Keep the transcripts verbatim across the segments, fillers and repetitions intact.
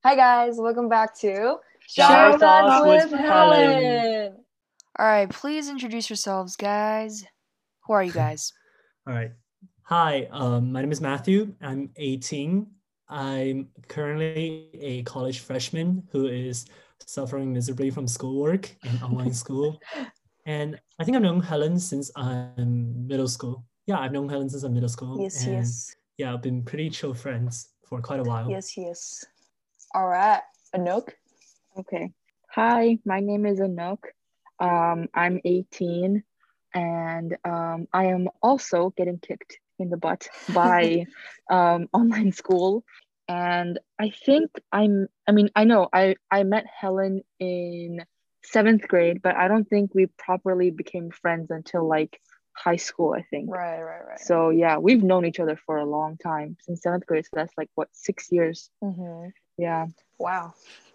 Hi guys, welcome back to Shower Shower Thoughts Thoughts with with Helen. Helen. All right, please introduce yourselves, guys. Who are you guys? All right. Hi, um, my name is Matthew. I'm eighteen. I'm currently a college freshman who is suffering miserably from schoolwork and online school. And I think I've known Helen since I'm middle school. Yeah, I've known Helen since I'm middle school. Yes, and yes, yeah, I've been pretty chill friends for quite a while. yes, yes. All right, Anook. Okay. Hi, my name is Anook. Um, I'm eighteen and um, I am also getting kicked in the butt by um, online school. And I think I'm, I mean, I know I, I met Helen in seventh grade, but I don't think we properly became friends until like high school, I think. Right, right, right. So yeah, we've known each other for a long time, since seventh grade. So that's like what, six years? Mm-hmm. Yeah. Wow.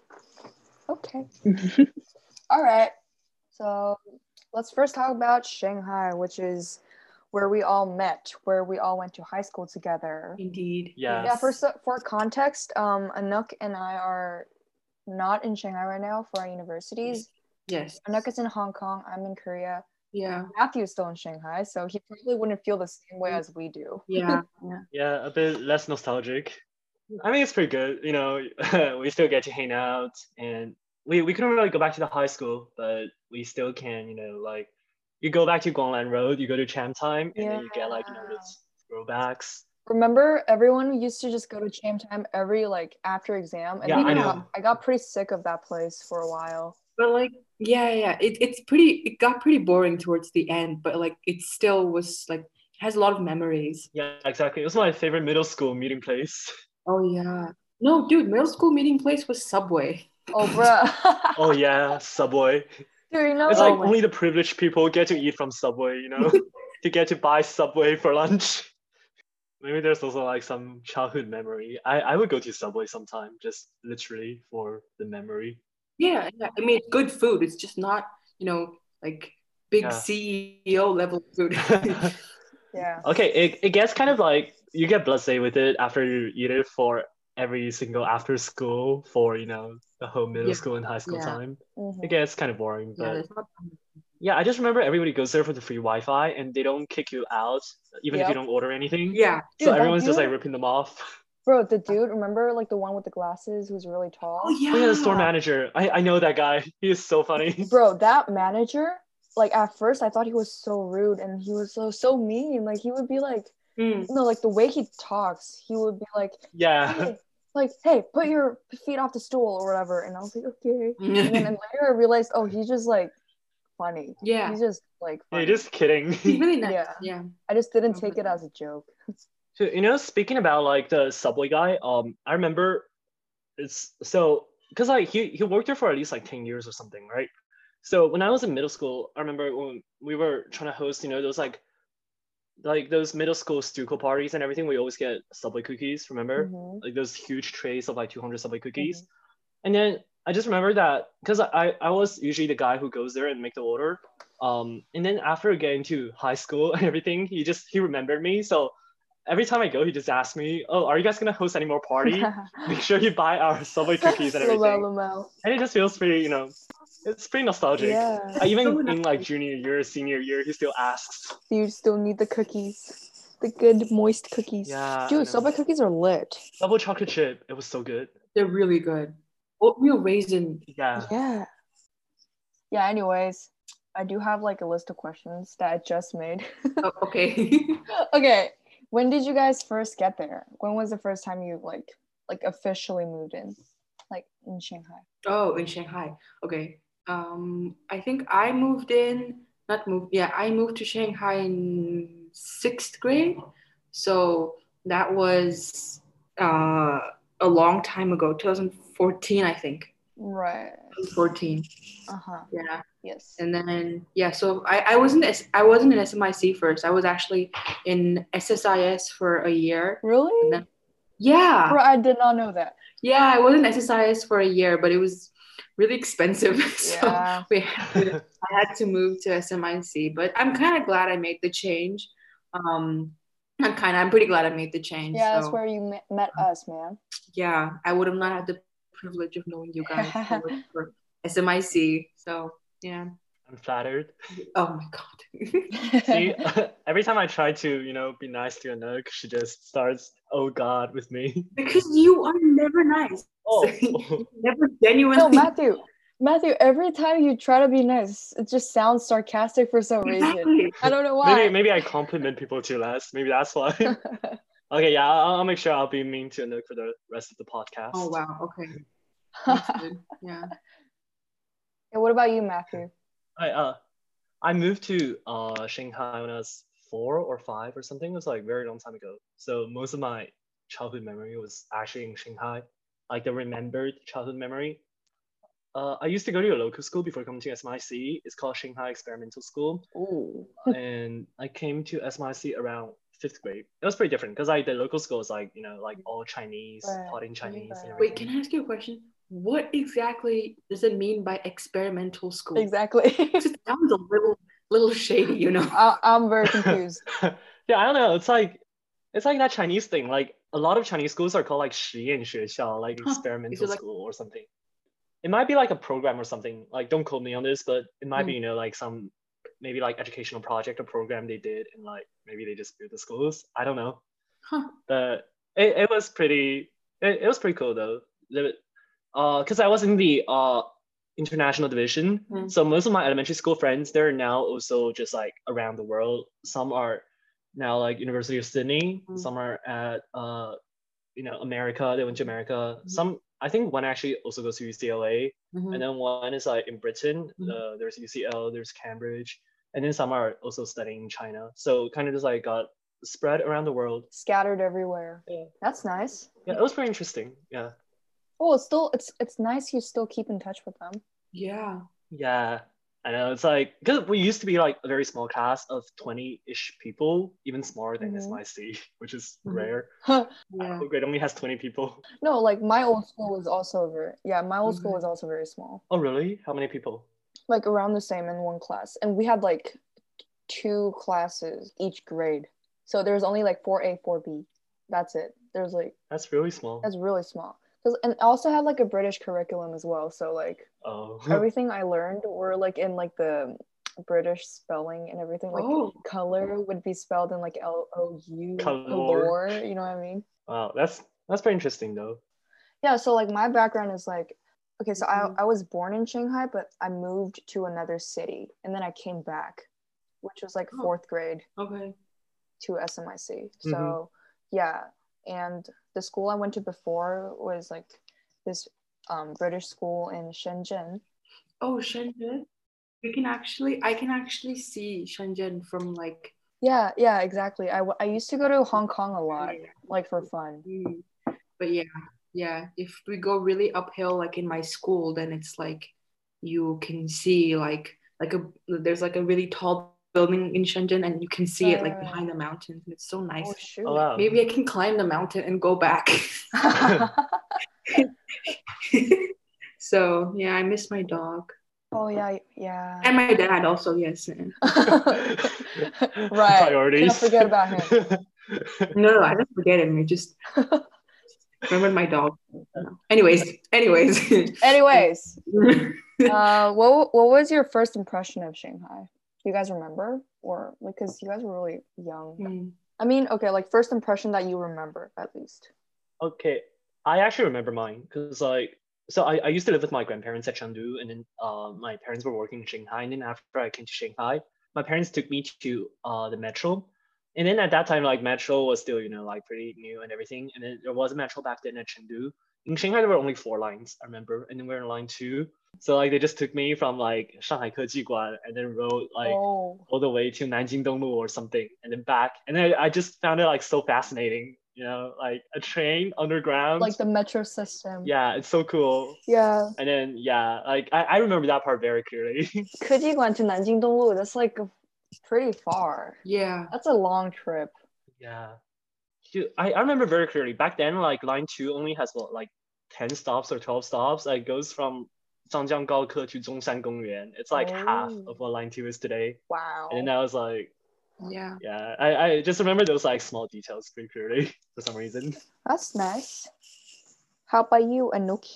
Okay. All right. So let's first talk about Shanghai, which is where we all met, where we all went to high school together. Indeed. Yeah. Yeah. For so- for context, um, Anook and I are not in Shanghai right now for our universities. Yes. Anook is in Hong Kong. I'm in Korea. Yeah. Matthew is still in Shanghai, so he probably wouldn't feel the same way as we do. Yeah. Yeah. Yeah, a bit less nostalgic. I mean, it's pretty good. You know, we still get to hang out, and we, we couldn't really go back to the high school, but we still can. You know, like you go back to Guanglan Road, you go to Cham Time, and then you get like you know those throwbacks. Remember, everyone used to just go to Cham Time every like after exam, and Yeah, then I I know. got, I got pretty sick of that place for a while. But like, yeah, yeah. It, it's pretty, it got pretty boring towards the end, but like it still was like, it has a lot of memories. Yeah, exactly. It was my favorite middle school meeting place. Oh yeah. No, dude, middle school meeting place was Subway. Oh, bruh. Oh yeah, Subway. Dude, you know, It's Oh like my- only the privileged people get to eat from Subway. You know, to get to buy Subway for lunch. Maybe there's also like some childhood memory. I, I would go to Subway sometime, just literally for the memory. Yeah, yeah. I mean, it's good food. It's just not, you know, like big Yeah. C E O level food. yeah. Okay, it, it gets kind of like you get blasé with it after you eat it for every single after school for, you know, the whole middle Yeah, school and high school yeah. time. Mhm. It gets kind of boring, Yeah, but there's not. yeah, I just remember everybody goes there for the free Wi-Fi and they don't kick you out even if you Yep. don't order anything. Yeah. So Dude, that everyone's just like dude- ripping them off. Bro, the dude, remember like the one with the glasses who's really tall? Oh yeah. Oh yeah, the store manager. I, I know that guy. He is so funny. Bro, that manager, like at first I thought he was so rude and he was so so mean. Like he would be like, Mm. no, like the way he talks, he would be like, Yeah. hey, like, hey, put your feet off the stool or whatever. And I was like, okay. And then and later I realized, oh, he's just like funny. Yeah. He's just like Yeah, funny. just kidding. He's really nice. Yeah. Yeah. I just didn't take it as a joke. So, you know, speaking about like the Subway guy, um, I remember it's so because like he he worked there for at least like ten years or something, right? So when I was in middle school, I remember when we were trying to host, you know, those like like those middle school stuco parties and everything, we always get Subway cookies, remember? Mhm. Like those huge trays of like two hundred Subway cookies. And then I just remember that because I, I was usually the guy who goes there and make the order. Um, and then after getting to high school and everything, he just he remembered me. So every time I go, he just asks me, "Oh, are you guys gonna host any more party? Make sure you buy our Subway cookies and everything." Lamel, Lamel. And it just feels pretty, you know, it's pretty nostalgic. Yeah. I even So in like nice. junior year, senior year, he still asks. You still need the cookies. The good moist cookies. Yeah, I Dude, know. Subway cookies are lit. Double chocolate chip, it was so good. They're really good. Oatmeal raisin. Yeah. Yeah. Yeah, anyways, I do have like a list of questions that I just made. Oh, okay. Okay. When did you guys first get there? When was the first time you like like officially moved in? Like in Shanghai. Oh, in Shanghai. Okay. Um, I think I moved in, not moved, yeah, I moved to Shanghai in sixth grade. So that was uh, a long time ago, twenty fourteen, I think. Right. twenty fourteen. Uh-huh. Yeah. Yes. And then yeah, so I, I wasn't S- I wasn't in S M I C first. I was actually in S S I S for a year. Really? And then, yeah. Bro, I did not know that. Yeah, I was in S S I S for a year, but it was really expensive. So Yeah. we had to, I had to move to S M I C. But I'm kind of glad I made the change. Um, I'm kind of, I'm pretty glad I made the change. Yeah, that's so, where you met, met us, man. yeah, I would have not had to privilege of knowing you guys who work for S M I C. So yeah. I'm flattered. Oh my god. See, every time I try to, you know, be nice to Anouk, she just starts, oh God, with me. Because you are never nice. Oh. You're never genuinely. No, Matthew. Matthew, every time you try to be nice, it just sounds sarcastic for some reason. Exactly. I don't know why. Maybe maybe I compliment people too less. Maybe that's why. Okay, yeah, I'll, I'll make sure I'll be mean to Anouk for the rest of the podcast. Oh wow. Okay. That's good. Yeah. Yeah, what about you, Matthew? I uh I moved to uh Shanghai when I was four or five or something. It was like a very long time ago. So most of my childhood memory was actually in Shanghai, like the remembered childhood memory. Uh, I used to go to a local school before coming to S M I C. It's called Shanghai Experimental School. Ooh. And I came to S M I C around fifth grade. It was pretty different because like the local school is like, you know, like all Chinese, Right. taught in Chinese and Right. Wait, everything. can I ask you a question? What exactly does it mean by experimental school? Exactly. It just sounds a little little shady, you know. I- I'm very confused. Yeah, I don't know. It's like it's like that Chinese thing. Like a lot of Chinese schools are called like 实验学校, like Huh. Is experimental it like- school or something. It might be like a program or something. Like don't quote me on this, but it might Mm. be, you know, like some maybe like educational project or program they did, and like maybe they just built the schools. I don't know. Huh. But it, it was pretty it, it was pretty cool though. The- Uh, because I was in the uh international division, Mm. so most of my elementary school friends, they're now also just like around the world. Some are now like University of Sydney. Mm. Some are at uh you know America. They went to America. Mhm. Some I think one actually also goes to U C L A, Mhm. and then one is like in Britain. Mhm. Uh, there's U C L, there's Cambridge, and then some are also studying in China. So kind of just like got spread around the world. Scattered everywhere. Yeah, That's nice. yeah, it was pretty interesting. Yeah. Oh, it's still it's it's nice you still keep in touch with them. Yeah. Yeah, I know. It's like because we used to be like a very small class of twenty-ish people, even smaller than Mhm. S M I C, which is Mhm. rare. Yeah. Our grade only has twenty people. No, like my old school was also very yeah, my old school Mhm. was also very small. Oh, really? How many people? Like around the same in one class. And we had like two classes each grade. So there was only like four A, four B. That's it. There's like That's really small. that's really small. 'Cause- and it also had like a British curriculum as well. So like Oh. everything I learned were like in like the British spelling and everything. Like Oh. color would be spelled in like L O U, Color. color, you know what I mean? Wow, that's that's pretty interesting though. Yeah, so like my background is like, okay, so Mhm. I, I was born in Shanghai, but I moved to another city and then I came back, which was like Oh. fourth grade Okay. to S M I C. So Mhm. yeah, and the school I went to before was like this um, British school in Shenzhen. Oh, Shenzhen. We can actually, I can actually see Shenzhen from like. Yeah, yeah, exactly. I, w- I used to go to Hong Kong a lot, like for fun. Mm. But yeah, yeah. If we go really uphill, like in my school, then it's like you can see like like a there's like a really tall building in Shenzhen, and you can see it like Right. behind the mountains, and it's so nice. Oh shoot. Oh wow. Maybe I can climb the mountain and go back. So yeah, I miss my dog Oh yeah, yeah. and my dad also. Yes. Right. Priorities. Can't forget about him. No, no, I didn't forget him. I just remembered my dog. Anyways, anyways. Anyways, uh, what what was your first impression of Shanghai? Do you guys remember, or because you guys were really young? Hmm. I mean, okay, like first impression that you remember at least. Okay, I actually remember mine because like so I, I used to live with my grandparents at Chengdu, and then uh, my parents were working in Shanghai, and then after I came to Shanghai, my parents took me to uh, the metro, and then at that time like metro was still, you know, like pretty new and everything, and then there was a metro back then at Chengdu. In Shanghai there were only four lines, I remember, and then we were in line two, so like they just took me from like Shanghai Kejiguan and then rode like Oh, all the way to Nanjing Donglu or something, and then back. And then I just found it like so fascinating, you know, like a train underground. like the metro system. Yeah, it's so cool. Yeah. And then yeah, like I, I remember that part very clearly. Kejiguan to Nanjing Donglu, that's like pretty far. Yeah. That's a long trip. Yeah. You- I, I remember very clearly. Back then, like line two only has what, like ten stops or twelve stops. Like goes from Zhangjiang Gaoke to Zhongshan Gongyuan. It's like half Oh. of what line two is today. Wow. And then I was like, Yeah. yeah, I, I just remember those like small details pretty clearly for some reason. That's nice. How about you, Anouk?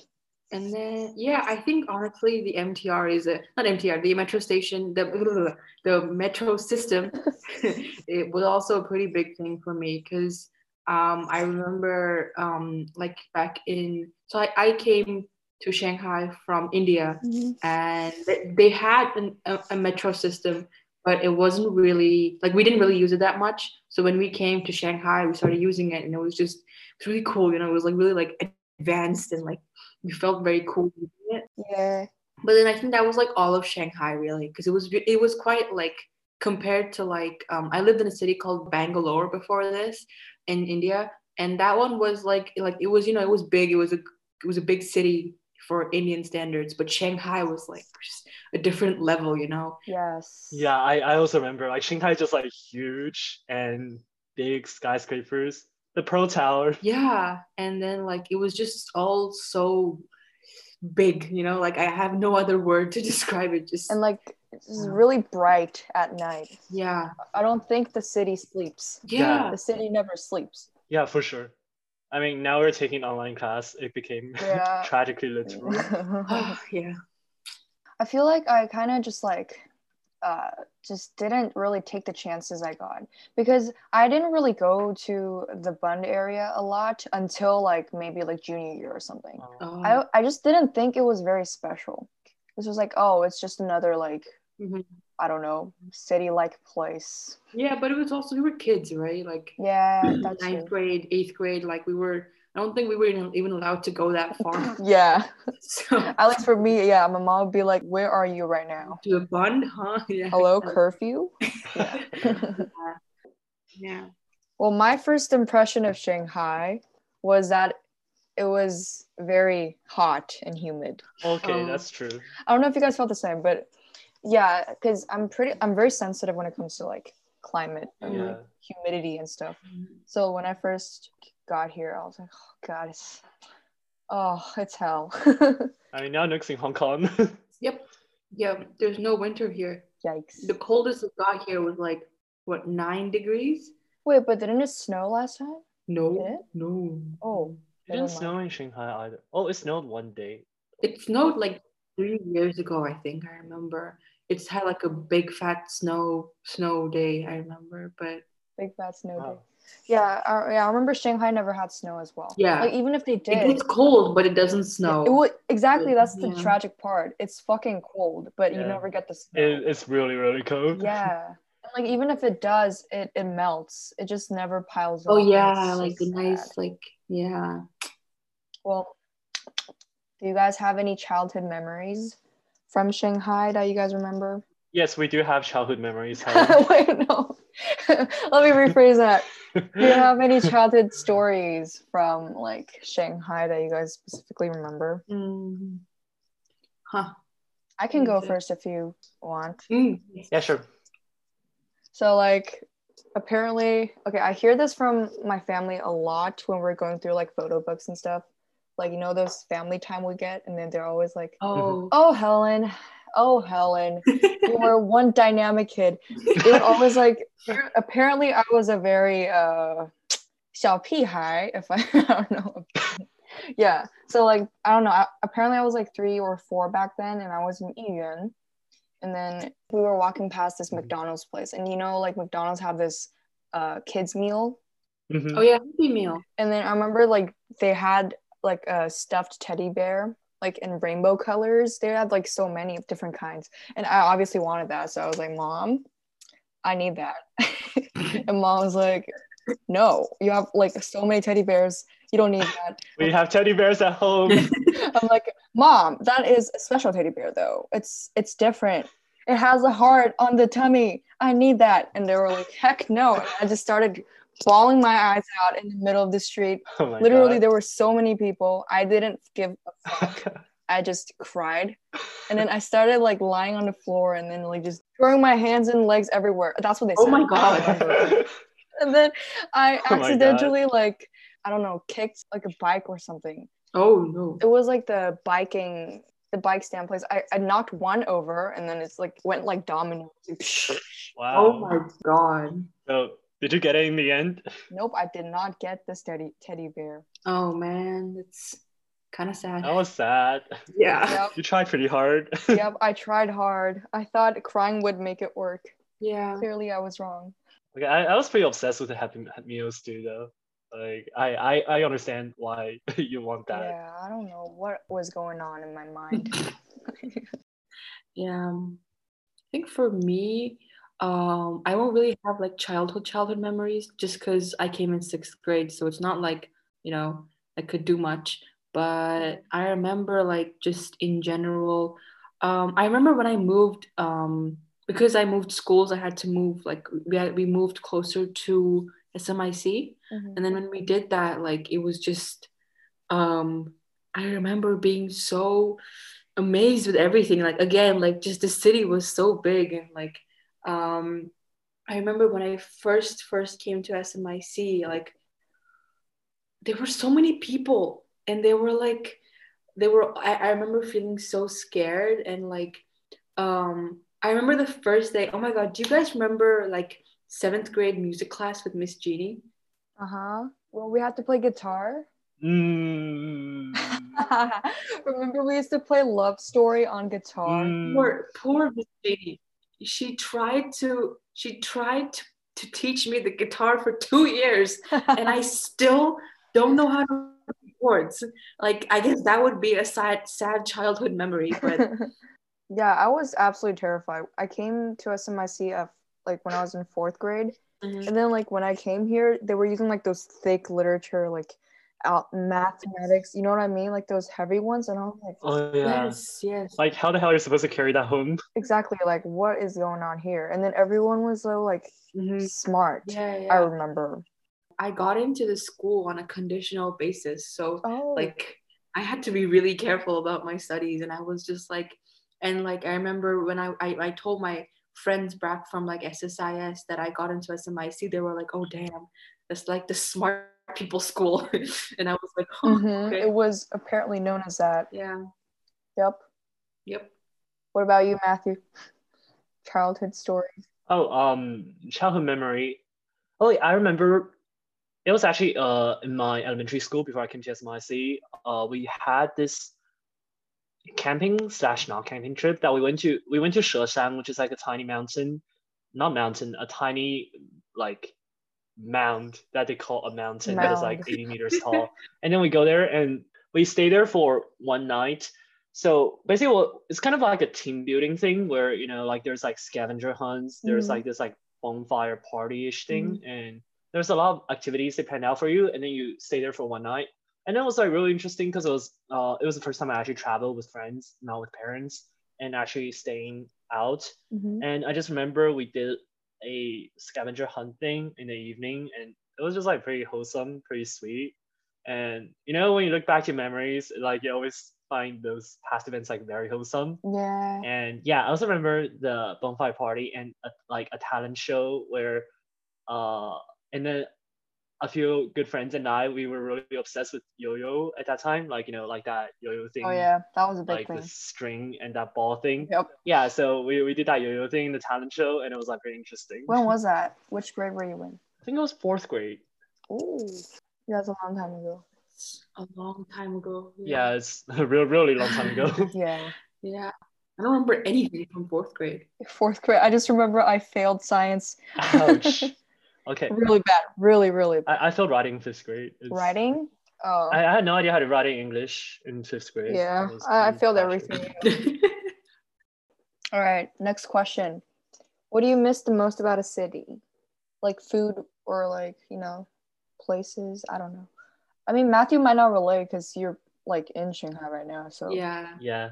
And then yeah, I think honestly the M T R is a not M T R, the metro station, the the metro system, it was also a pretty big thing for me because um I remember um like back in so I, I came to Shanghai from India and they, they had an, a, a metro system, but it wasn't really like we didn't really use it that much. So when we came to Shanghai, we started using it and it was just it's really cool, you know, it was like really like advanced and like we felt very cool using it. Yeah. But then I think that was like all of Shanghai really because it was it was quite like compared to like um I lived in a city called Bangalore before this in India and that one was like like it was you know it was big it was a it was a big city for Indian standards but Shanghai was like just a different level you know. Yes. Yeah, I, I also remember like Shanghai is just like huge and big skyscrapers. The Pearl Tower. Yeah, and then like it was just all so big, you know, like I have no other word to describe it. Just And like it's really bright at night. yeah, I don't think the city sleeps. yeah, The city never sleeps. Yeah, for sure. I mean, now we're taking online class. It became Yeah. tragically literal. oh, yeah. I feel like I kind of just like uh just didn't really take the chances I got because I didn't really go to the Bund area a lot until like maybe like junior year or something. Oh. I I just didn't think it was very special. This was like, oh, it's just another like Mhm. I don't know, city-like place. Yeah, but it was also we were kids, right? Like Yeah, that's ninth true. grade, eighth grade, like we were. I don't think we were even, even allowed to go that far. Yeah. So At least for me, yeah, my mom would be like, "Where are you right now? to a Bund, huh? Yeah. Hello, curfew?" Yeah. Yeah. Well, my first impression of Shanghai was that it was very hot and humid. Okay, Oh. that's true. I don't know if you guys felt the same, but yeah, because I'm pretty, I'm very sensitive when it comes to like climate and Yeah. like humidity and stuff. So when I first got here, I was like, oh God, it's, oh, it's hell. I mean, now Nook's in Hong Kong. Yep. Yeah. There's no winter here. Yikes. The coldest it got here was like what nine degrees? Wait, but didn't it snow last time? No. Did it? No. Oh, It didn't never mind. snow in Shanghai either. Oh, it snowed one day. It snowed like three years ago, I think. I remember. It's had like a big fat snow snow day. I remember, but Big fat snow Wow. day. Yeah, I, yeah, I remember Shanghai never had snow as well. Yeah. Like even if they it did, gets cold, but it doesn't snow. it would exactly. That's the Yeah. tragic part. It's fucking cold, but you Yeah. never get the snow. It, it's really, really cold. Yeah, and, like even if it does, it it melts. It just never piles up. Oh and yeah, it's like so the nice sad. like yeah. Well, do you guys have any childhood memories from Shanghai that you guys remember? Yes, we do have childhood memories. Helen. Wait, no. Let me rephrase that. Do you have any childhood stories from like Shanghai that you guys specifically remember? Mm. Huh. I can go Okay. first if you want. Mm. Yeah, sure. So like apparently, okay, I hear this from my family a lot when we're going through like photo books and stuff. Like, you know, those family time we get, and then they're always like, Oh. oh, Helen, oh, Helen, you were one dynamic kid. They would always like, apparently I was a very uh, 小屁孩, if I, I don't know. Yeah, so like, I don't know, I, apparently I was like three or four back then, and I was in Yiyuan. And then we were walking past this McDonald's place, and you know, like McDonald's have this uh, kids meal. Mhm. Oh yeah, Happy Meal. And then I remember like they had like a stuffed teddy bear, like in rainbow colors. They had like so many of different kinds. And I obviously wanted that. So I was like, Mom, I need that. And Mom was like, no, you have like so many teddy bears. You don't need that. We have teddy bears at home. I'm like, Mom, that is a special teddy bear though. It's it's different. It has a heart on the tummy. I need that. And they were like, heck no. And I just started bawling my eyes out in the middle of the street. Oh my Literally, God. there were so many people. I didn't give a fuck. I just cried. And then I started like lying on the floor and then like just throwing my hands and legs everywhere. That's what they said. Oh my God. I remember. And then I Oh my accidentally like, I don't know, kicked like a bike or something. Oh no. It was like the biking, the bike stand place. I, I knocked one over and then it's like went like dominoes. Wow. Oh my God. So, did you get it in the end? Nope, I did not get this teddy teddy bear. Oh man, it's kind of sad. That was sad. Yeah. Yep. You tried pretty hard. Yep, I tried hard. I thought crying would make it work. Yeah. Clearly, I was wrong. Okay, I, I was pretty obsessed with the Happy Meals too, though. Like, I, I, I understand why you want that. Yeah, I don't know what was going on in my mind. Yeah. um, I think for me, um, I won't really have like childhood childhood memories just because I came in sixth grade, so it's not like, you know, I could do much. But I remember like just in general, um, I remember when I moved, um, because I moved schools, I had to move like we had, we moved closer to S M I C, Mhm. and then when we did that, like it was just, um, I remember being so amazed with everything. Like again, like just the city was so big, and like um I remember when I first first came to S M I C, like there were so many people, and they were like they were I, I remember feeling so scared, and like um I remember the first day, oh my god, do you guys remember like seventh grade music class with Miss Jeannie? Uh-huh. Well, we had to play guitar. Mm, Remember we used to play Love Story on guitar? mm. Poor poor Miss Jeannie. She tried to she tried to, to teach me the guitar for two years, and I still don't know how to play chords. Like I guess that would be a sad sad childhood memory, but Yeah, I was absolutely terrified. I came to S M I C at, like when I was in fourth grade, Mhm. and then like when I came here, they were using like those thick literature, like out mathematics. You know what I mean? Like those heavy ones, and I was like, Oh yeah. yes, yes. Like, how the hell are you supposed to carry that home? exactly, like what is going on here? And then everyone was so like Mhm. smart. Yeah, I yeah. remember. I got into the school on a conditional basis. So Oh, like I had to be really careful about my studies, and I was just like, and like I remember when I I, I told my friends back from like S S I S that I got into S M I C, they were like, oh damn, that's like the smart people school. And I was like, oh, mhm. okay. It was apparently known as that. Yeah. Yep. Yep. What about you, Matthew? Childhood stories. Oh, um, childhood memory. Oh, I remember it was actually uh in my elementary school before I came to S M I C. Uh, we had this camping slash non-camping trip that we went to. We went to Sheshan, which is like a tiny mountain, not mountain, a tiny like mound that they call a mountain that is like Mound. eighty meters tall. And then we go there and we stay there for one night. So basically, well, it's kind of like a team building thing where, you know, like there's like scavenger hunts, there's Mhm. like this like bonfire party-ish thing, and there's a lot of activities they plan out for you, and then you stay there for one night. And it was like really interesting because it was uh it was the first time I actually traveled with friends, not with parents, and actually staying out. Mhm. And I just remember we did a scavenger hunt thing in the evening, and it was just like pretty wholesome, pretty sweet. And you know, when you look back to memories, like you always find those past events like very wholesome. Yeah. And yeah, I also remember the bonfire party and a, like a talent show where uh and then a few good friends and I, we were really obsessed with yo-yo at that time, like, you know, like that yo-yo thing, Oh yeah, that was a big like thing. the string and that ball thing. Yep. Yeah, so we, we did that yo-yo thing in the talent show, and it was like pretty interesting. When was that? Which grade were you in? I think it was fourth grade. Ooh, yeah, that's a long time ago. A long time ago. Yeah, it's a real, really long time ago. Yeah. Yeah. I don't remember anything from fourth grade. Fourth grade. I just remember I failed science. Ouch. Okay. Really bad. Really, really bad. I, I failed writing in fifth grade. It's, Writing? Oh. I, I had no idea how to write in English in fifth grade. Yeah, It was I, I pretty failed tragic. everything. All right, next question. What do you miss the most about a city? Like food or like, you know, places? I don't know. I mean, Matthew might not relate because you're like in Shanghai right now. So Yeah. Yeah.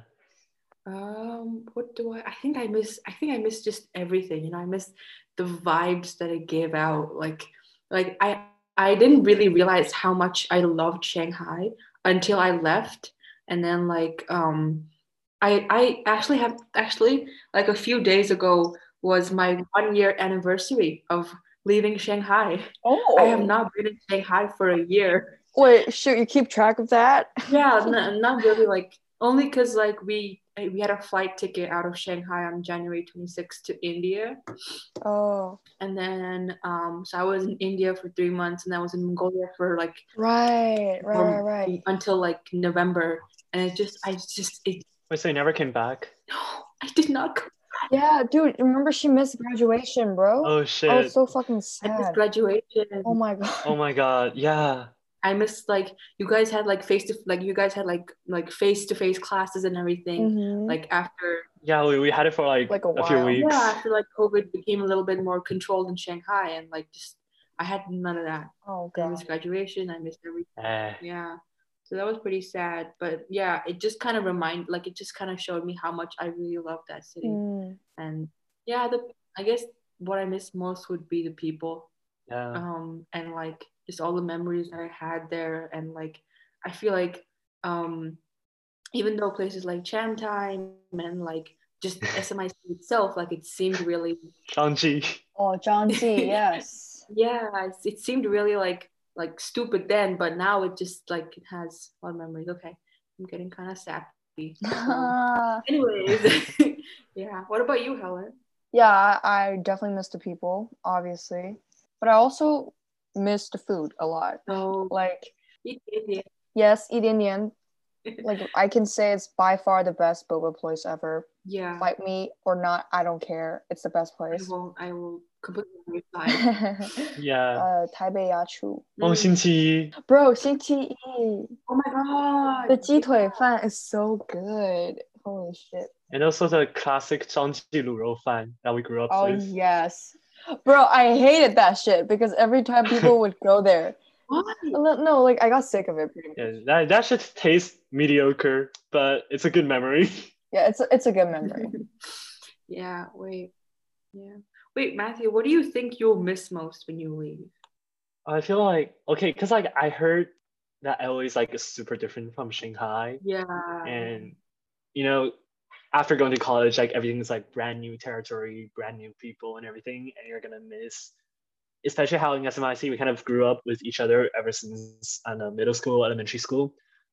Um, what do I I think I miss I think I miss just everything. You know, I miss the vibes that it gave out. Like like I I didn't really realize how much I loved Shanghai until I left. And then like um I I actually have actually like a few days ago was my one year anniversary of leaving Shanghai. Oh. I have not been in Shanghai for a year. Wait, shoot, you keep track of that? Yeah, n- not really like Only because like we we had a flight ticket out of Shanghai on January twenty-sixth to India. Oh. And then um so I was in India for three months and I was in Mongolia for like Right, right, right, right. until like November. And it just I just it Wait, so you never came back? no, I did not come. Yeah, dude, remember she missed graduation, bro? Oh I shit. was so fucking I missed sad. graduation. Oh my god. Oh my god, yeah. I missed like you guys had like face to like you guys had like like face to face classes and everything. Mhm. Like after Yeah, we, we had it for like, Like a a, few while. weeks. yeah, after like COVID became a little bit more controlled in Shanghai and like just I had none of that. Oh I god. missed graduation, I missed everything. Eh. Yeah. So that was pretty sad. But yeah, it just kind of remind like it just kind of showed me how much I really love that city. Mm. And yeah, the I guess what I miss most would be the people. Yeah. Um and like just all the memories that I had there and like I feel like um even though places like Chamtime and like just S M I C itself, like it seemed really Shang-Chi. Oh, Zhangji, yes. yeah, it, it seemed really like like stupid then, but now it just like it has a lot of memories. Okay, I'm getting kind of sappy. Um, anyways, yeah. What about you, Helen? Yeah, I, I definitely miss the people, obviously. But I also miss the food a lot. So Like, eat Indian. yes, eat Indian. Like, I can say it's by far the best boba place ever. Yeah, Fight me or not, I don't care. It's the best I place. will. I will completely on your side. Yeah. uh, Taipei Yachu. Oh, Mm. 星期一. Bro, 星期一. Oh my god. The 鸡腿饭 is so good. Holy shit. And also the classic 张记卤肉饭 that we grew up Oh, with. yes. Bro, I hated that shit because every time people would go there. What? No, like, I got sick of it pretty much. Yeah, that, that should taste mediocre, but it's a good memory. Yeah, it's a, it's a good memory. Yeah, wait. Yeah. Wait, Matthew, what do you think you'll miss most when you leave? I feel like, okay, because like I heard that L A is like super different from Shanghai. Yeah. And, you know, after going to college, like everything's like brand new territory, brand new people and everything, and you're gonna miss, especially how in S M I C we kind of grew up with each other ever since I don't know, middle school, elementary school.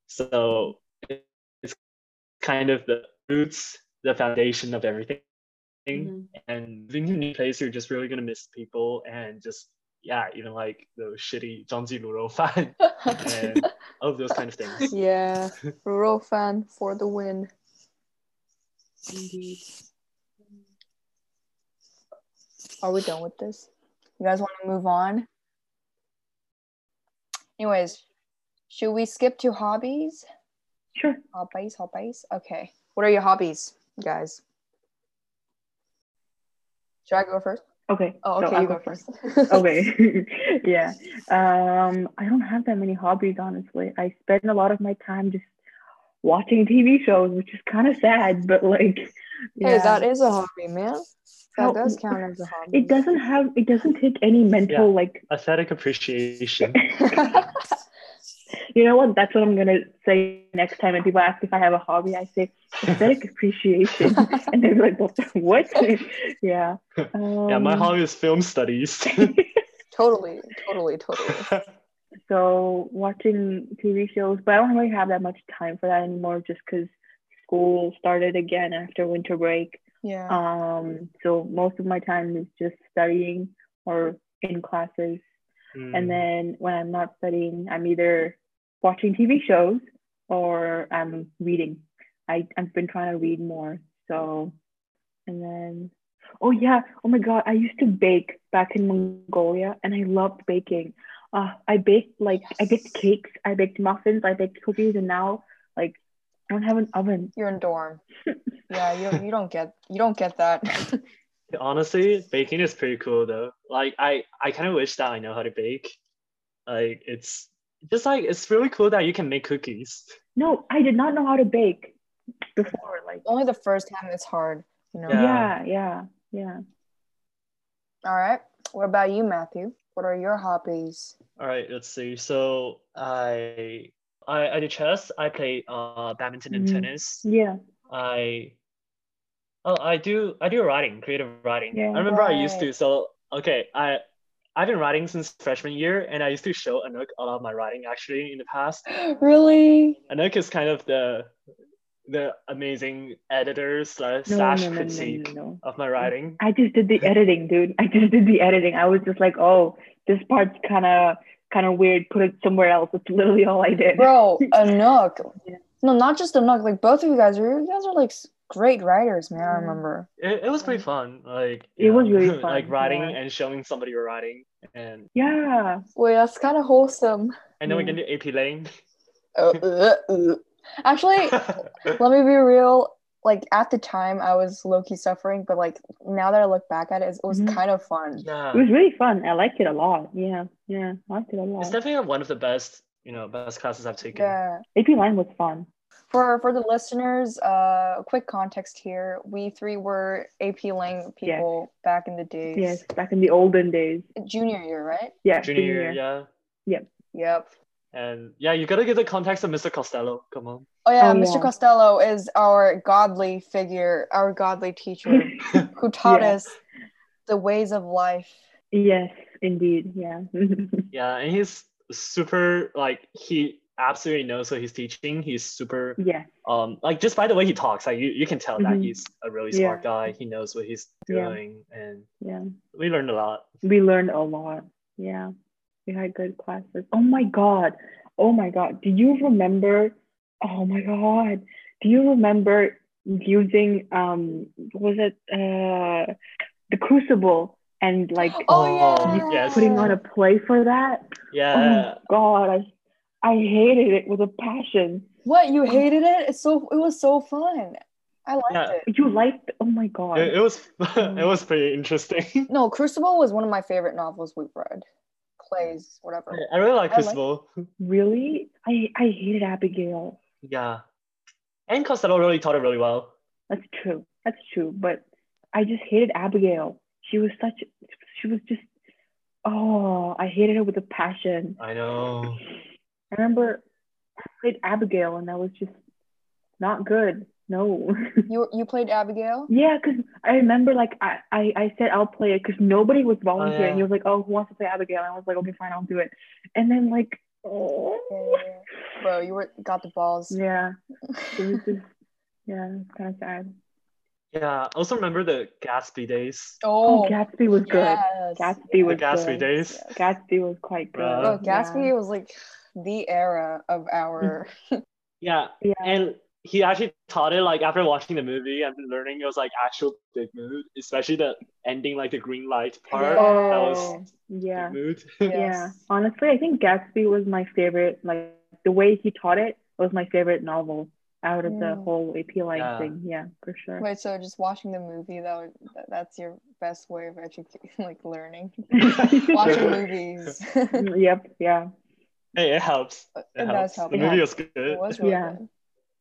So it's kind of the roots, the foundation of everything. Mhm. And moving to a new place, you're just really gonna miss people and just yeah, you know, like those shitty 张记卤肉饭 and all of those kind of things. Yeah, Ruro fan for the win. Indeed. Are we done with this? You guys want to move on? Anyways, should we skip to hobbies? Sure. Hobbies, hobbies. Okay. What are your hobbies, guys? Should I go first? Okay. Oh, so okay, I'll you go go first. Okay. Yeah. Um, I don't have that many hobbies, honestly. I spend a lot of my time just watching T V shows, which is kind of sad, but like, yeah. Hey, that is a hobby, man. That How- does count as a hobby. It doesn't have, it doesn't take any mental, Yeah. like, Aesthetic appreciation. you know what? That's what I'm gonna say next time when people ask if I have a hobby. I say aesthetic appreciation, and they're like, "What? What?" Yeah. Um, Yeah, my hobby is film studies. Totally, totally, totally. So watching T V shows, but I don't really have that much time for that anymore, just because school started again after winter break. Yeah. Um, so most of my time is just studying or in classes. Mm. And then when I'm not studying, I'm either watching T V shows or I'm reading. I, I've been trying to read more. So, and then, oh yeah, oh my God, I used to bake back in Mongolia and I loved baking. Uh, I baked like, I baked cakes, I baked muffins, I baked cookies, and now like I don't have an oven. You're in dorm. Yeah, you you don't get you don't get that. Honestly, baking is pretty cool though. Like I, I kind of wish that I know how to bake. Like it's just like it's really cool that you can make cookies. No, I did not know how to bake before. Like, Only the first time it's hard, you know. Yeah. yeah, yeah, yeah. All right. What about you, Matthew? What are your hobbies? All right, let's see. So I I, I do chess. I play uh badminton and Mhm. tennis. Yeah. I oh I do I do writing, creative writing. Yeah. I remember I used Right. to. So okay, I I've been writing since freshman year, and I used to show Anouk a lot of my writing actually in the past. Really? Anouk is kind of the the amazing editor slash No, slash no, no, no, no, critique no. of my writing. I just did the editing, dude. I just did the editing. I was just like, oh, this part's kind of kind of weird. Put it somewhere else. That's literally all I did. Bro, Anook. Yeah. No, not just Anook. Like both of you guys are you guys are like s- great writers, man. I remember. It, it was pretty fun. Like It you was know, really like fun, writing yeah. and showing somebody you're writing, and Yeah. Wait, that's kind of wholesome. and then we Yeah. get into A P Lane. Uh, uh, uh. Actually, let me be real. Like at the time, I was low key suffering, but like now that I look back at it, it was Mhm. kind of fun. It yeah, was really fun. I liked it a lot. Yeah. Yeah. I liked it a it's lot. definitely one of the best, you know, best classes I've taken. Yeah. A P Line was fun. For for the listeners, uh, quick context here: we three were A P Lang people back in the days. Yes. Back in the olden days. Junior year, right? Yeah. Junior year, yeah, Yep. and yeah, you gotta give the context of Mister Costello. Come on. Oh yeah, Oh, Mister yeah. Costello is our godly figure, our godly teacher who taught Yeah. us the ways of life. Yes, indeed. Yeah. Yeah, and he's super like he absolutely knows what he's teaching. He's super Yeah. um like just by the way he talks, like you, you can tell that Mhm. he's a really smart Yeah. guy. He knows what he's Yeah. doing, and Yeah. we learned a lot. We learned a lot. Yeah. We had good classes. Oh my God. Oh my God. Do you remember? Oh my God. Do you remember using um what was it uh the Crucible and like Oh, Oh, yeah. yes. putting on a play for that? Yeah. Oh God, I I hated it with a passion. What, you hated it? It's so it was so fun. I liked Yeah. it. You liked? Oh my God. It, it was it was pretty interesting. No, Crucible was one of my favorite novels we've read. Plays, whatever. I really like I like- Crucible. Really? I I hated Abigail. Yeah. And Costello really taught it really well. That's true. That's true. But I just hated Abigail. She was such. She was just. Oh, I hated her with a passion. I know. I remember I played Abigail, and that was just not good. No. You you played Abigail? Yeah, because I remember like I, I, I said I'll play it because nobody was volunteering. yeah. He was like, oh, who wants to play Abigail? And I was like, okay, fine, I'll do it. And then like, oh, Yeah, yeah, yeah. Bro, you were got the balls. yeah, it was just, yeah, it's kind of sad. Yeah. I also remember the Gatsby days. Oh, Oh, Gatsby was good. yes. Gatsby was The Gatsby good. days. Yes. Gatsby was quite good. Bruh. Bro, Gatsby Yeah. was like the era of our Yeah. Yeah. And he actually taught it like after watching the movie and learning it was like actual big mood, especially the ending, like the green light part. Yeah. That was Oh, yeah. big mood. Yes. Yeah. Honestly, I think Gatsby was my favorite. Like the way he taught it was my favorite novel out of the Mm. whole A P Line Yeah. thing. Yeah, for sure. Wait, so just watching the movie that would, that, that's your best way of educating, like learning. Watching movies. it Yep. Yeah. Hey, it helps. It, does helps. help. The It movie helps. was good. was really Yeah. good.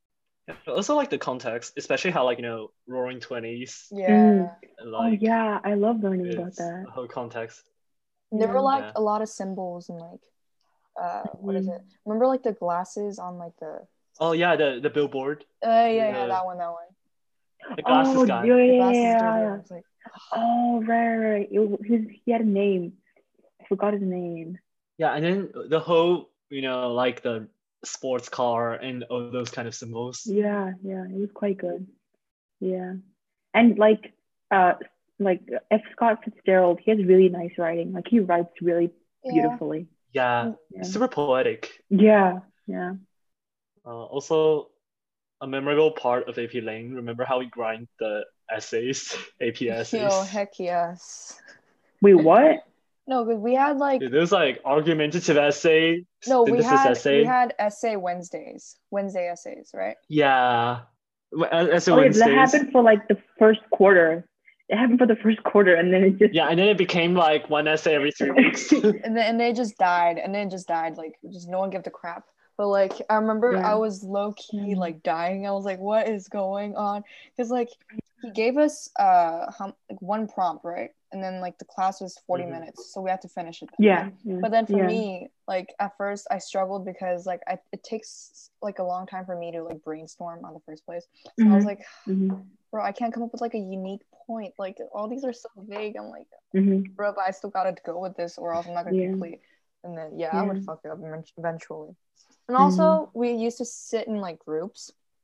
I also like the context, especially how like you know Roaring Twenties. Yeah. Mm. and, Oh like, yeah, I love learning about it's that. the whole context. There were Yeah. like Yeah. a lot of symbols and like uh what is Mhm. it? Remember like the glasses on like the Oh yeah, the the billboard, uh yeah, yeah, Yeah. that one, that one. the glasses Oh guy. yeah, The yeah, glasses yeah, dude, yeah. yeah. I was like, Oh right, right, right. It, his, he had a name. I forgot his name. Yeah, and then the whole you know like the sports car and all those kind of symbols. Yeah, yeah, it was quite good. Yeah, and like, uh, like F. Scott Fitzgerald, he has really nice writing. Like he writes really yeah. beautifully. Yeah, Yeah, super poetic. yeah, yeah. Uh, also, a memorable part of A P Lang. Remember how we grind the essays, A P essays? Yo, heck yes. Wait, what? No, because we had like Dude, there was like argumentative essay, no, we synthesis had essay. we had essay Wednesdays, Wednesday essays, right? Yeah, W- essay Oh, yeah, that Wednesdays. happened for like the first quarter. It happened for the first quarter, and then it just Yeah, and then it became like one essay every three weeks. And then and they just died, and then it just died. Like just no one gave a crap. But like I remember Yeah. I was low key Yeah. like dying. I was like, what is going on? Because like he gave us uh hum, like one prompt, right? And then like the class was forty Mhm. minutes, so we had to finish it. yeah, yeah. But then for yeah. me, like at first I struggled because like I, it takes like a long time for me to like brainstorm on the first place. So I was Mhm. like, Mhm. bro, I can't come up with like a unique point. Like all these are so vague. I'm like, Mhm. bro, but I still gotta go with this or else I'm not gonna Yeah. complete. And then yeah, I would Yeah. fuck it up eventually. And also we used to sit in like groups.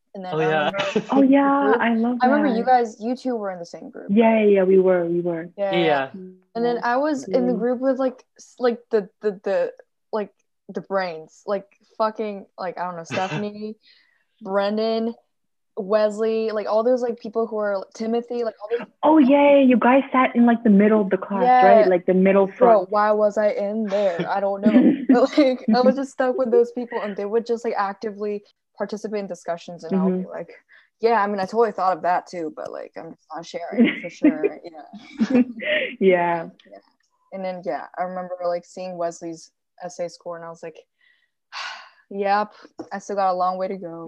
And then Oh I yeah. remember Oh yeah, group- I love I remember you that. guys, you two were in the same group. Yeah, yeah, yeah, we were, we were. Yeah. yeah. Yeah. And then I was in the Yeah. group with like s- like the the the like the brains, like fucking like I don't know, Stephanie, Brendan, Wesley, like all those like people who are Timothy, like all those. Oh yeah, yeah, you guys sat in like the middle of the class, Yeah. right? Like the middle Bro, front. why was I in there? I don't know. But like I was just stuck with those people, and they would just like actively participate in discussions, and I would be Mhm. like, yeah, I mean, I totally thought of that too, but like I'm just not sharing for sure. Yeah. Yeah. And then yeah, I remember like seeing Wesley's essay score, and I was like, yep, I still got a long way to go.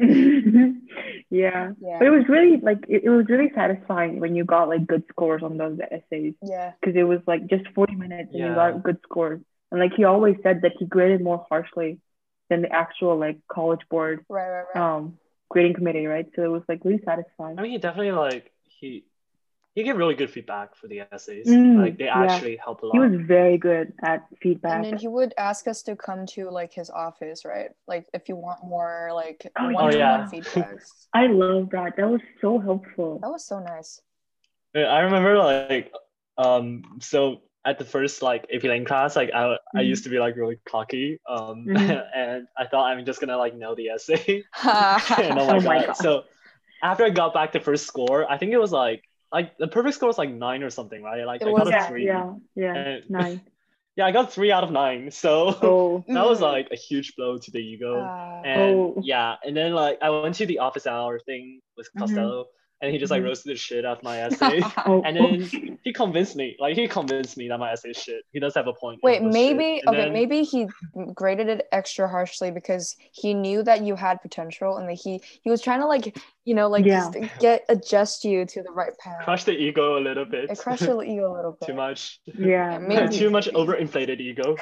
Yeah. Yeah. But it was really like it, it was really satisfying when you got like good scores on those essays Yeah. because it was like just forty minutes and you Yeah. got good scores. And like he always said that he graded more harshly than the actual like college board Right, right, right. um grading committee, right? So it was like really satisfying. I mean, he definitely like he he gave really good feedback for the essays. Mm, like they yeah. actually helped a lot. He was very good at And feedback. then he would ask us to come to like his office, right? Like if you want more like Oh, one-to-one yeah. feedbacks. I love that. That was so helpful. That was so nice. Yeah, I remember like um so at the first like A P Lang class, like I I Mhm. used to be like really cocky. Um Mhm. and I thought I'm just gonna like know the essay. and yeah, oh my, Oh my god. God. So after I got back the first score, I think it was like like the perfect score was like nine or something, right? Like It I was, got a Yeah, three. yeah, yeah. And Nice. yeah, I got three out of nine. So Oh, that was Mm. like a huge blow to the ego. Uh, And Oh. yeah, and then like I went to the office hour thing with Mhm. Costello, and he just like Mhm. roasted the shit out of my essay. Oh. And then he convinced me, like he convinced me that my essay is shit. He does have a point. Wait, it was maybe shit. And okay, then- maybe he graded it extra harshly because he knew that you had potential, and that he he was trying to like you know like Yeah. just get adjust you to the right path. Crush the ego a little bit. It crushed your ego a little bit. Too much. Yeah. maybe- Too much overinflated ego.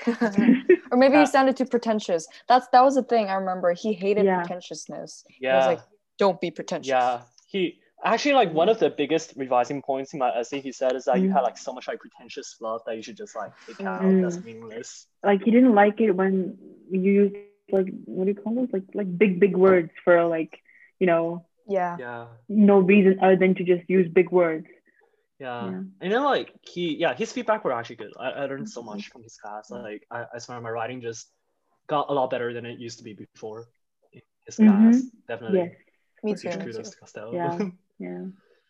Or maybe Uh, he sounded too pretentious. That's that was the thing I remember. He hated Yeah. pretentiousness. He Yeah. was like, "Don't be pretentious." Yeah, he actually like one of the biggest revising points in my essay. He said is that you Mm. had like so much like pretentious fluff that you should just like take out. Mm. That's meaningless. Like he didn't like it when you use like what do you call those? Like like big big words for like you know Yeah. Yeah, no reason other than to just use big words. yeah. Yeah. And then like he, yeah, his feedback were actually good. I, I learned so much from his class. Like I, I swear my writing just got a lot better than it used to be before. In his class, Mhm. definitely. Yes. Me Huge too. Me too. kudos to Costello. Yeah. Yeah.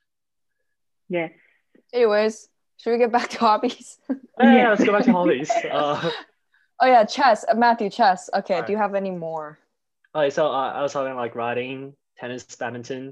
Yes. Anyways, should we get back to hobbies? yeah, yeah, Yeah. let's go back to hobbies. Uh, Oh yeah, chess. Uh, Matthew, chess. Okay. Alright. Do you have any more? Okay, so uh, I was talking like riding, tennis, badminton,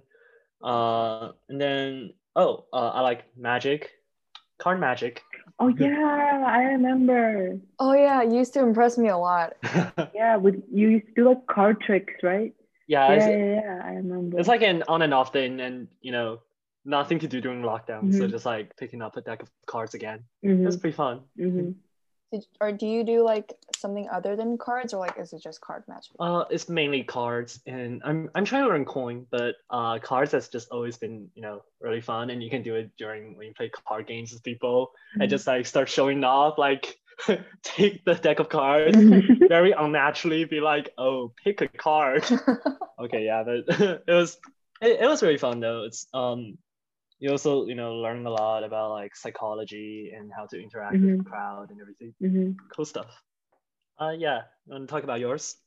uh, and then oh, uh, I like magic, card magic. Oh yeah, I remember. Oh yeah, you used to impress me a lot. Yeah, with you used to do like card tricks, right? yeah, Yeah, it's, yeah, yeah. I remember. it's like an on and off thing, and you know, nothing to do during lockdown, so Mhm. just like picking up a deck of cards again. Mhm. It's pretty fun. Mhm. Did, or do you do like something other than cards, or like is it just card magic? Uh, it's mainly cards, and I'm I'm trying to learn coin, but uh, cards has just always been you know really fun, and you can do it during when you play card games with people, and just like start showing off, like take the deck of cards, Mhm. very unnaturally be like, oh, pick a card. Okay, yeah, but it was it, it was really fun though. It's um you also you know learn a lot about like psychology and how to interact with Mhm. the crowd and everything. Mhm. Cool stuff. Uh, yeah, you want to talk about yours?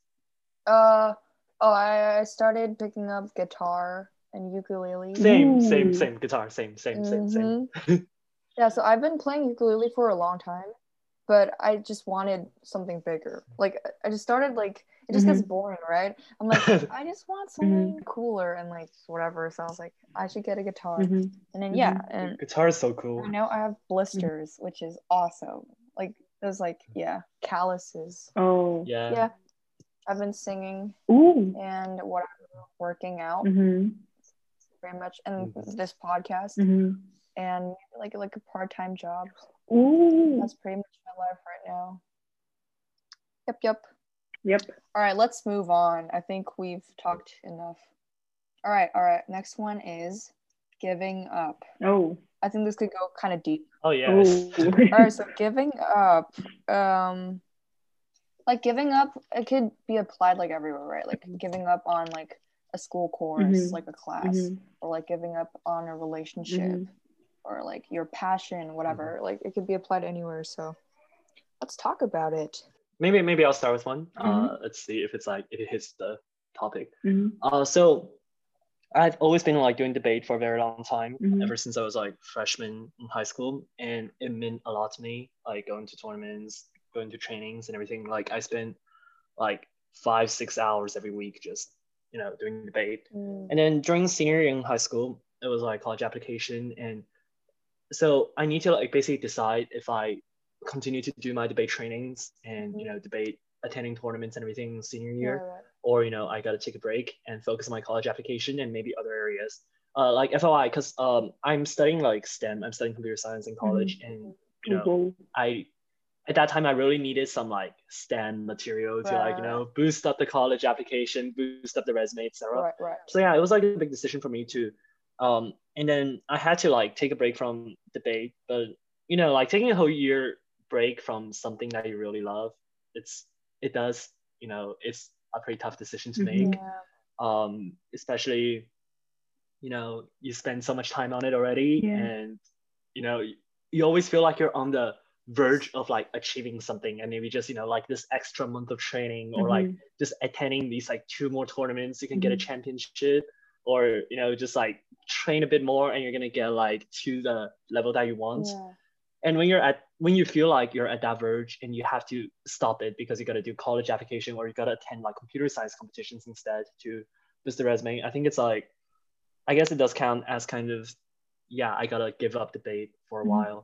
uh oh, I, I started picking up guitar and ukulele. Same, same, Ooh. same. Guitar, same, same, same, same. Mhm. Yeah, so I've been playing ukulele for a long time, but I just wanted something bigger. Like I just started like it just gets boring, right? I'm like I just want something cooler and like whatever. So I was like I should get a guitar, Mhm. and then Mhm. yeah, and Guitar is so cool. now I have blisters, which is awesome. Like there's like yeah calluses. Oh. Yeah. Yeah, I've been singing Ooh. and what working out Mhm. very much, and Mhm. this podcast Mhm. and like like a part time job. Ooh. That's pretty much my life right now. Yep, yep. Yep. All right, let's move on. I think we've talked enough. All right, all right. Next one is giving up. Oh. I think this could go kind of deep. Oh yes. Oh. All right, so giving up, um, like giving up, it could be applied like everywhere, right? Like giving up on like a school course, Mhm. like a class, Mhm. or like giving up on a relationship, Mhm. or like your passion, whatever. Like it could be applied anywhere. So let's talk about it. Maybe maybe I'll start with one. Mhm. Uh, let's see if it's like if it hits the topic. Mhm. Uh, so I've always been like doing debate for a very long time, Mhm. ever since I was like freshman in high school, and it meant a lot to me. Like going to tournaments, going to trainings, and everything. Like I spent like five six hours every week just you know doing debate. Mm. And then during senior year in high school, it was like college application, and so I need to like basically decide if I continue to do my debate trainings and you know debate attending tournaments and everything senior year, Right, right. or you know I got to take a break and focus on my college application and maybe other areas. Uh, like F O I, because um, I'm studying like STEM. I'm studying computer science in college, and you know Mhm. I at that time I really needed some like STEM material to like you Right. know boost up the college application, boost up the resume, et cetera. Right, right. So yeah, it was like a big decision for me to, um, and then I had to like take a break from debate, but you know like taking a whole year break from something that you really love, it's it does you know it's a pretty tough decision to make, Mhm. Yeah. um, especially you know you spend so much time on it already, Yeah. and you know you always feel like you're on the verge of like achieving something, and maybe just you know like this extra month of training, or like Mhm. just attending these like two more tournaments, you can get a Mhm. championship, or you know just like train a bit more and you're gonna get like to the level that you want. Yeah. And when you're at when you feel like you're at that verge and you have to stop it because you got to do college application, or you got to attend like computer science competitions instead to boost the resume, I think it's like I guess it does count as kind of, yeah, I gotta give up debate for a Mhm. while.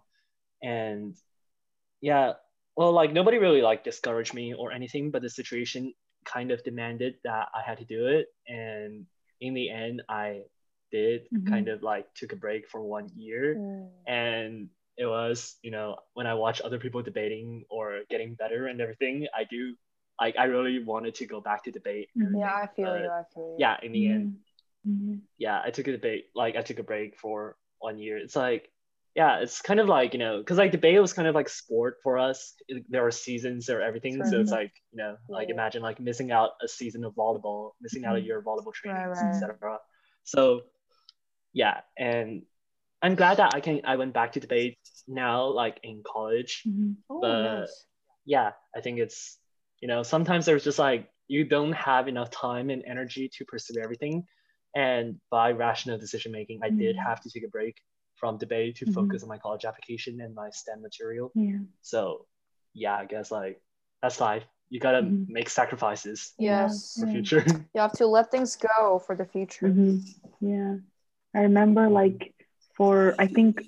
And yeah, well, like nobody really like discouraged me or anything, but the situation kind of demanded that I had to do it. And in the end, I did Mhm. kind of like took a break for one year. Mm. And it was, you know, when I watch other people debating or getting better and everything, I do like I really wanted to go back to debate and Mhm. Yeah, everything. I feel you. But I feel you. yeah, in the end, Mhm. yeah, I took a debate, like I took a break for one year. It's like, yeah, it's kind of like, you know, because like debate was kind of like sport for us. It- there are seasons or everything. Sure, So it's sure. like, you know, like Yeah. imagine like missing out a season of volleyball, missing out a year of volleyball Right, trainings, right. Mhm. et cetera. So yeah, and I'm glad that I can I went back to debate now, like in college. Mhm. Oh, But nice. yeah, I think it's, you know, sometimes there's just like you don't have enough time and energy to pursue everything. And by rational decision making, I did Mhm. have to take a break from debate to Mhm. focus on my college application and my STEM material. Yeah. So yeah, I guess like that's life. You gotta Mhm. make sacrifices Yeah. Yes. for Yeah. future. You have to let things go for the future. Mhm. Yeah. I remember like for I think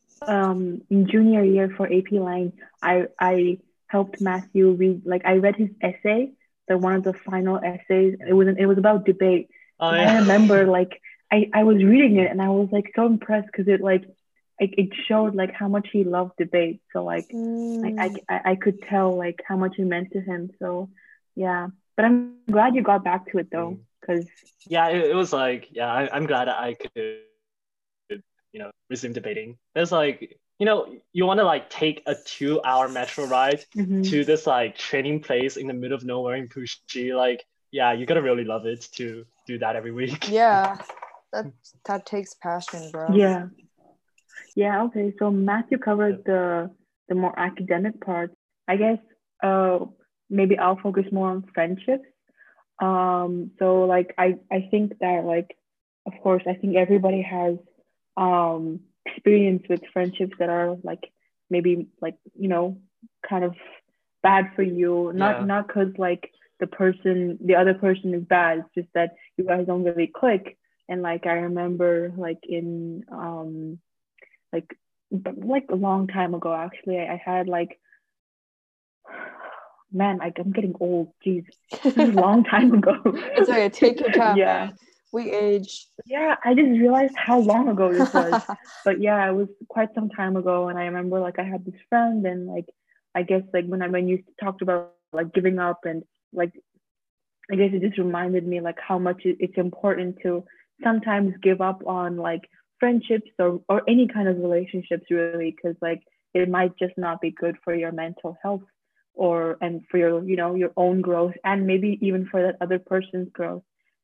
um in junior year for A P Lang, I I helped Matthew read like I read his essay, the one of the final essays. It was it was about debate. Oh And yeah. I remember like I I was reading it and I was like so impressed because it like it, it showed like how much he loved debate. So like I, I Mm. I I could tell like how much it meant to him. So yeah, but I'm glad you got back to it though, because Yeah, it, it was like, yeah, I, I'm glad I could, you know, resume debating. There's like, you know, you want to like take a two hour metro ride to this like training place in the middle of nowhere in Puxi. Like, yeah, you gotta really love it to do that every week. Yeah, that that takes passion, bro. yeah, yeah. Okay, so Matthew covered Yep. the the more academic part. I guess uh maybe I'll focus more on friendships. Um, so like I I think that like of course I think everybody has um experience with friendships that are like maybe like you know kind of bad for you. Not Yeah. not because like the person the other person is bad. It's just that you guys don't really click. And like I remember like in um like but like a long time ago actually I, I had like man I, I'm getting old. Jeez, this is a long time ago. It's okay. Take your time, yeah. man. We age. Yeah, I just realized how long ago this was. But yeah, it was quite some time ago, and I remember like I had this friend, and like I guess like when I when you talked about like giving up, and like I guess it just reminded me like how much it, it's important to sometimes give up on like friendships or or any kind of relationships really, because like it might just not be good for your mental health or and for your you know your own growth and maybe even for that other person's growth.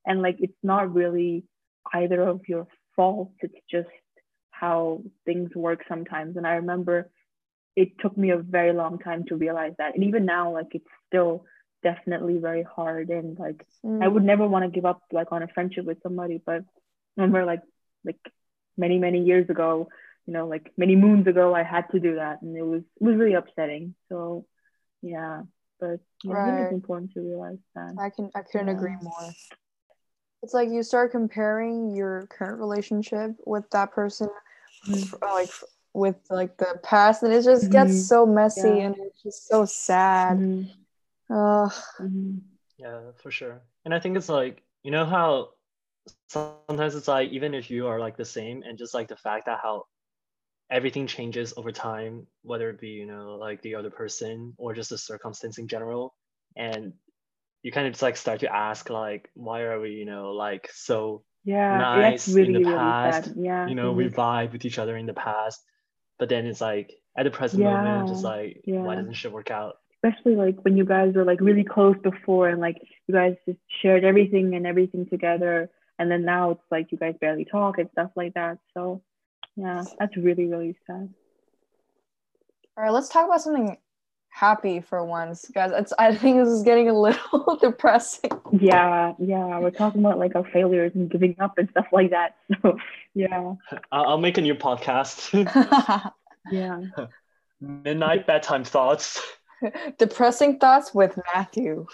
and like it's not really either of your faults. It's just how things work sometimes. And I remember it took me a very long time to realize that, and even now, like it's still definitely very hard, and like Mm. I would never want to give up like on a friendship with somebody. But I remember like like many many years ago, you know, like many moons ago, I had to do that, and it was it was really upsetting. So yeah, but yeah, I think Right. it's important to realize that. I can I couldn't Yeah. agree more. It's like you start comparing your current relationship with that person, Mhm. f- like f- with like the past, and it just gets Mhm. so messy Yeah. and it's just so sad. Mhm. Ugh. Mhm. Yeah, for sure. And I think it's like, you know how sometimes it's like even if you are like the same, and just like the fact that how everything changes over time, whether it be, you know, like the other person or just the circumstance in general. And you kind of just like start to ask like, why are we, you know, like so Yeah, that's nice in really the really past? sad. Yeah. You know, we Mhm. vibe with each other in the past, but then it's like at the present moment, just Yeah. like why Yeah. doesn't shit work out? Especially like when you guys were like really close before, and like you guys just shared everything and everything together, and then now it's like you guys barely talk and stuff like that. So yeah, that's really really sad. All right, let's talk about something happy for once, guys. It's I think this is getting a little depressing. Yeah, yeah, we're talking about like our failures and giving up and stuff like that. So yeah, I'll, I'll make a new podcast. yeah. Midnight bedtime thoughts. Depressing thoughts with Matthew.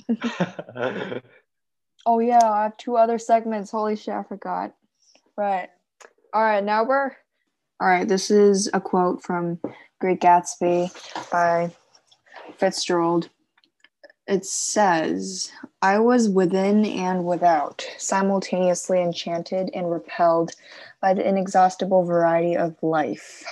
Oh yeah, I have two other segments. Holy shit, I forgot. Right. All right, now we're all right. This is a quote from Great Gatsby by Fitzgerald. It says, "I was within and without, simultaneously enchanted and repelled by the inexhaustible variety of life."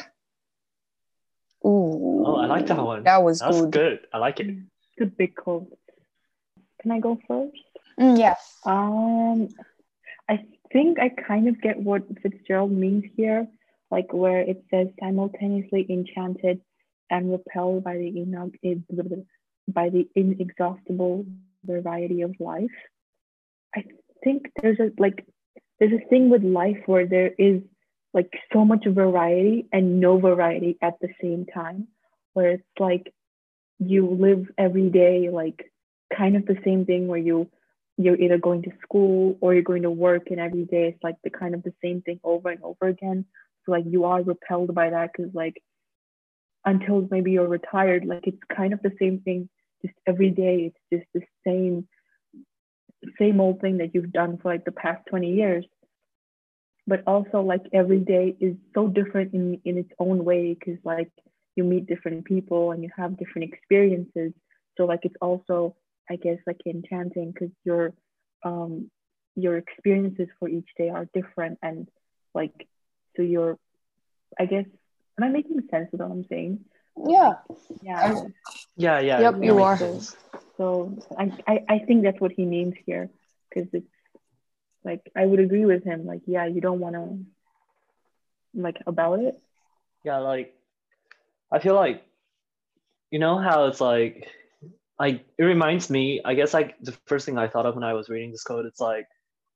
Ooh. Oh, I like that one. That was That's good. good. I like it. Good big quote. Can I go first? Mm, yeah. Um, I think I kind of get what Fitzgerald means here, like where it says simultaneously enchanted and repelled by the ino- by the inexhaustible variety of life. I think there's a like there's a thing with life where there is like so much variety and no variety at the same time, where it's like you live every day like kind of the same thing, where you you're either going to school or you're going to work, and every day it's like the kind of the same thing over and over again. So like you are repelled by that, because like until maybe you're retired, like it's kind of the same thing just every day. It's just the same same old thing that you've done for like the past twenty years. But also like every day is so different in in its own way, because like you meet different people and you have different experiences. So like it's also, I guess, like enchanting, because your um your experiences for each day are different, and like so you're, I guess, am I making sense with what I'm saying? Yeah. Yeah. Yeah, yeah. Yep, that you makes are. sense. So I, I I think that's what he means here, because it's like I would agree with him. Like, yeah, you don't want to like about it. Yeah, like I feel like, you know how it's like like it reminds me, I guess like the first thing I thought of when I was reading this code, it's like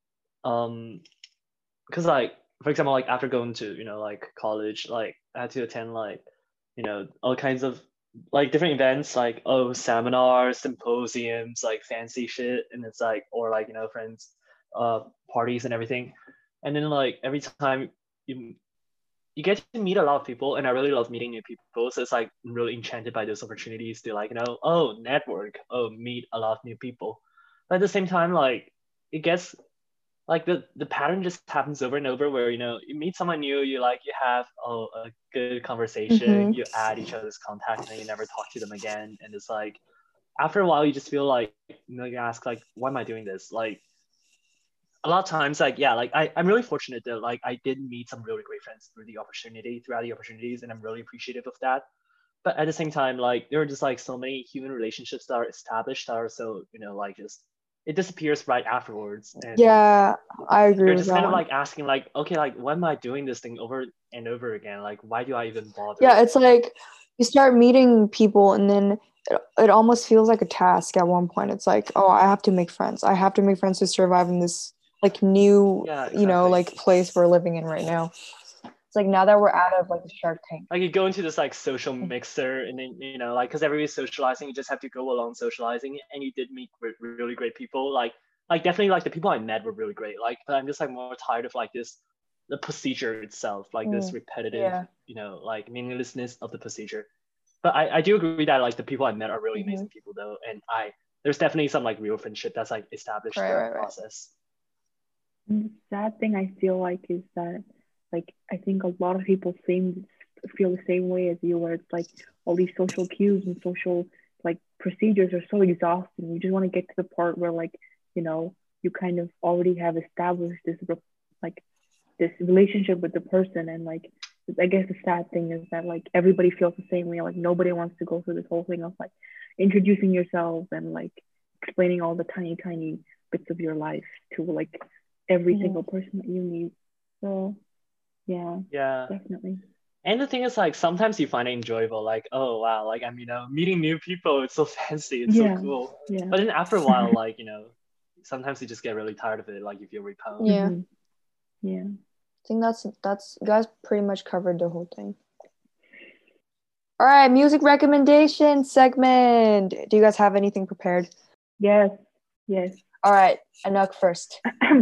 um because like for example, like after going to, you know, like college, like I had to attend like, you know, all kinds of like different events, like oh seminars, symposiums, like fancy shit, and it's like, or like, you know, friends uh parties and everything. And then like every time you you get to meet a lot of people, and I really love meeting new people. So it's like I'm really enchanted by those opportunities to like, you know, oh network, oh meet a lot of new people. But at the same time, like it gets like the the pattern just happens over and over, where, you know, you meet someone new, you like you have oh a good conversation, Mhm. you add each other's contact, and then you never talk to them again. And it's like after a while you just feel like, you know, you ask like, why am I doing this? Like a lot of times, like yeah, like I, I'm really fortunate that like I did meet some really great friends through the opportunity, throughout the opportunities, and I'm really appreciative of that. But at the same time, like there are just like so many human relationships that are established that are so, you know, like just it disappears right afterwards. And Yeah, I agree you're with just that kind of one. like asking like, okay, like why am I doing this thing over and over again? Like why do I even bother? Yeah, it's like you start meeting people, and then it, it almost feels like a task at one point. It's like, oh, I have to make friends. I have to make friends to survive in this like new, Yeah, you know, exactly. like place we're living in right now. It's like now that we're out of like the Shark Tank. Like you go into this like social mixer, and then you know, like because everybody's socializing, you just have to go along socializing, and you did meet re- really great people. Like, like definitely like the people I met were really great. Like, but I'm just like more tired of like this, the procedure itself, like this Mm, repetitive, yeah. you know, like meaninglessness of the procedure. But I, I do agree that like the people I met are really Mhm. amazing people though, and I there's definitely some like real friendship that's like established Right, throughout right, the right. process. And the sad thing I feel like is that, like, I think a lot of people seem feel the same way as you, where it's like all these social cues and social like procedures are so exhausting. You just want to get to the part where, like, you know, you kind of already have established this like this relationship with the person, and like I guess the sad thing is that like everybody feels the same way. Like nobody wants to go through this whole thing of like introducing yourself and like explaining all the tiny, tiny bits of your life to like every Mhm. single person that you meet. So yeah, Yeah. definitely. And the thing is, like, sometimes you find it enjoyable, like, oh wow, like I'm, you know, meeting new people. It's so fancy, it's Yeah, so cool. yeah. But then after a while, like, you know, sometimes you just get really tired of it. Like you feel repelled. Yeah. Mhm. Yeah. I think that's that's you guys pretty much covered the whole thing. All right, music recommendation segment. Do you guys have anything prepared? Yes, yes. All right, Anuk first.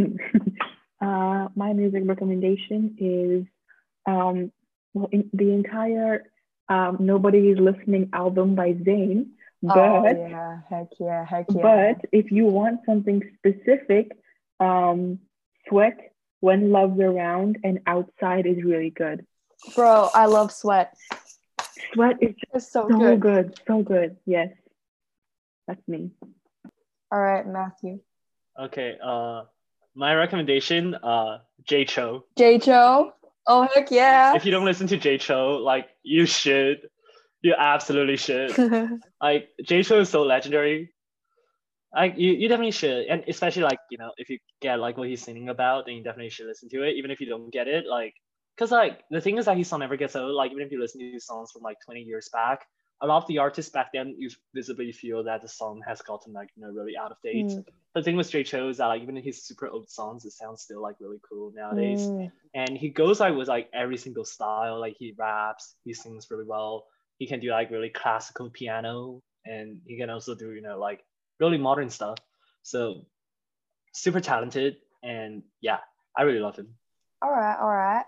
uh, my music recommendation is um, well, in the entire um, Nobody Is Listening album by Zayn. But Oh yeah, heck yeah, heck yeah. but if you want something specific, um, Sweat, When Love's Around, and Outside is really good. Bro, I love Sweat. Sweat is just It's so, so good. good, so good. Yes, that's me. All right, Matthew. Okay. Uh, my recommendation, uh, Jay Cho. Jay Cho. Oh heck yeah. If you don't listen to Jay Cho, like you should. You absolutely should. Like Jay Cho is so legendary. Like you, you definitely should, and especially like you know if you get like what he's singing about, then you definitely should listen to it, even if you don't get it. Like, cause like the thing is that his song never gets old. Like even if you listen to his songs from like twenty years back, a lot of the artists back then you visibly feel that the song has gotten like you know really out of date. Mm. The thing with Jay Cho is that like even in his super old songs, it sounds still like really cool nowadays. Mm. And he goes like with like every single style. Like he raps, he sings really well. He can do like really classical piano, and he can also do you know like really modern stuff. So super talented, and yeah, I really love him. All right, all right.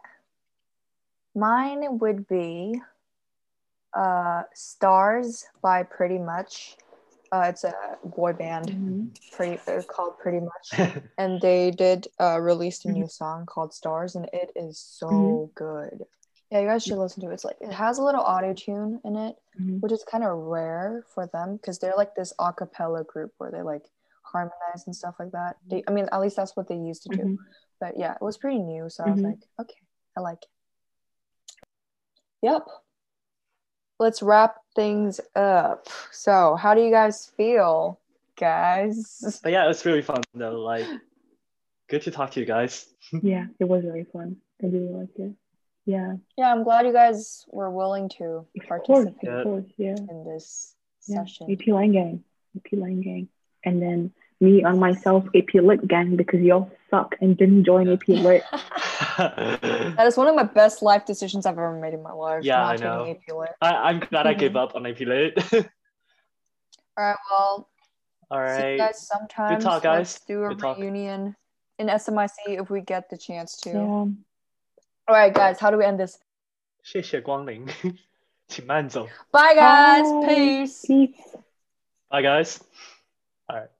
Mine would be uh, Stars by Pretty Much. Uh, it's a boy band, Mm-hmm. pretty uh, called Pretty Much, and they did uh, release a new song called Stars, and it is so Mhm. good. Yeah, you guys should listen to it. It's like it has a little auto tune in it, Mhm. which is kind of rare for them because they're like this a cappella group where they like harmonize and stuff like that. They, I mean, at least that's what they used to do. Mhm. But yeah, it was pretty new, so I was Mhm. like, okay, I like it. Yep. Let's wrap things up. So, how do you guys feel, guys? But yeah, it was really fun though. Like, good to talk to you guys. Yeah, it was very fun. I really liked it. Yeah. Yeah, I'm glad you guys were willing to Of course, participate of course, yeah. in this Yeah. session. A P Line Gang. A P Line Gang. And then me on myself, A P Lit Gang, because y'all suck and didn't join Yeah. A P Lit. That is one of my best life decisions I've ever made in my life. Yeah, not I taking know. A P Lit. I, I'm glad I gave up on A P Lit. All right, well, All see you right. guys sometimes. talk, guys. Let's do a Good talk. reunion in S M I C if we get the chance to. Yeah. All right, guys, how do we end this? 谢谢光临，请慢走。 Bye, guys. Bye. Peace. Peace. Bye, guys. All right.